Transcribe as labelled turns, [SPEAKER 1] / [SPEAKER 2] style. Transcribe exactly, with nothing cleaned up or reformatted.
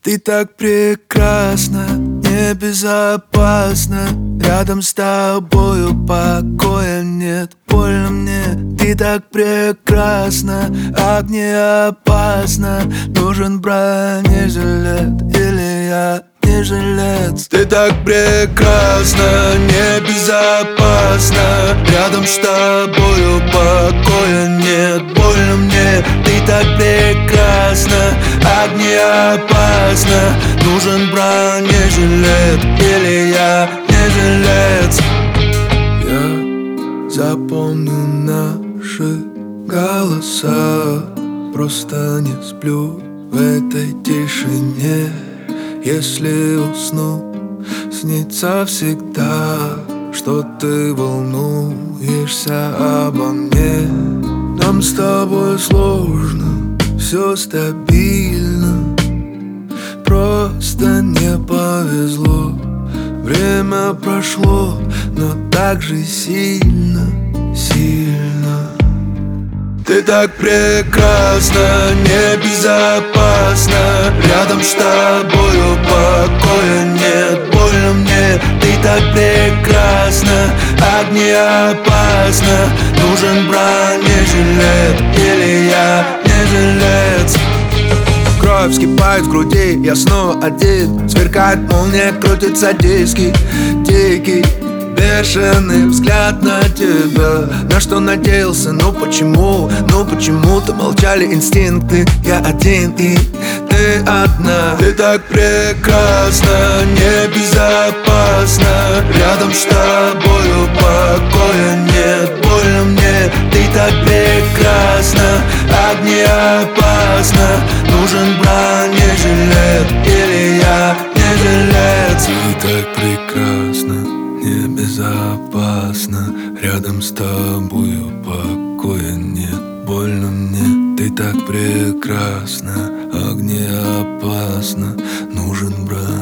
[SPEAKER 1] Ты так прекрасна, небезопасно. Рядом с тобою покоя нет, больно мне. Ты так прекрасна, огне опасно. Нужен бронежилет или я не жилец. Ты так прекрасна, небезопасно. Рядом с тобою покоя нет, больно мне. Ты так прекрасна, огне опасно. Нужен бронежилет или я не жилец. Я запомню наши голоса, просто не сплю в этой тишине. Если усну, снится всегда, что ты волнуешься обо мне. Нам с тобой сложно, все стабильно, просто не повезло. Время прошло, но так же сильно, сильно. Ты так прекрасна, небезопасно. Рядом с тобою покоя нет, больно мне. Ты так прекрасна, огне опасно. Нужен бронежилет или я не жилец. Кровь вскипает в груди, я снова один. Сверкает молния, крутится диски, дикий бешеный взгляд на тебя. На что надеялся, ну почему? Ну почему-то молчали инстинкты. Я один и ты одна. Ты так прекрасна, небезопасно. Рядом с тобою покоя нет, больно мне. Ты так прекрасна, огне опасно. Нужен бронежилет или я не жилец. Ты так прекрасна, небезопасно. Рядом с тобою покоя нет, больно мне. Ты так прекрасна, огне опасно. Нужен брат.